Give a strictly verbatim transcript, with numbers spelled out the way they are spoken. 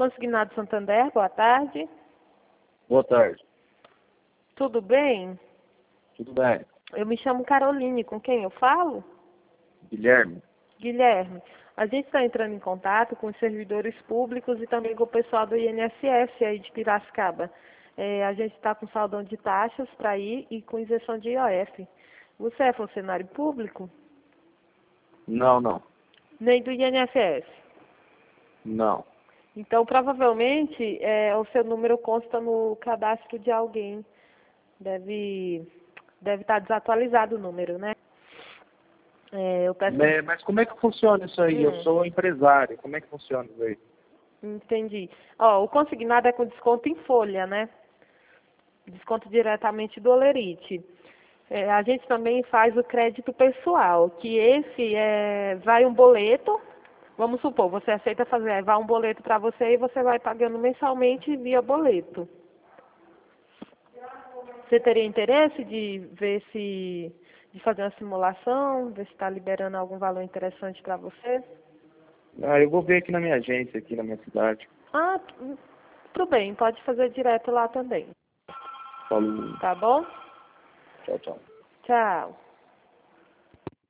Consignado Santander, boa tarde. Boa tarde. Tudo bem? Tudo bem? Eu me chamo Caroline, com quem eu falo? Guilherme? Guilherme. A gente está entrando em contato com os servidores públicos e também com o pessoal do I N S S aí de Piracicaba. É, a gente está com saldão de taxas para ir e com isenção de I O F. Você é funcionário público? Não, não. Nem do I N S S? Não. Então, provavelmente, é, o seu número consta no cadastro de alguém. Deve, deve estar desatualizado o número, né? É, eu peço... Mas, mas como é que funciona isso aí? Hum. Eu sou empresário. Como é que funciona isso aí? Entendi. Ó, o consignado é com desconto em folha, né? Desconto diretamente do Olerite. É, a gente também faz o crédito pessoal, que esse é, vai um boleto, vamos supor, você aceita fazer, vai um boleto para você e você vai pagando mensalmente via boleto. Você teria interesse de ver se, de fazer uma simulação, ver se está liberando algum valor interessante para você? Ah, eu vou ver aqui na minha agência, aqui na minha cidade. Ah, tudo bem, pode fazer direto lá também. Falou. Tá bom? Tchau, tchau. Tchau.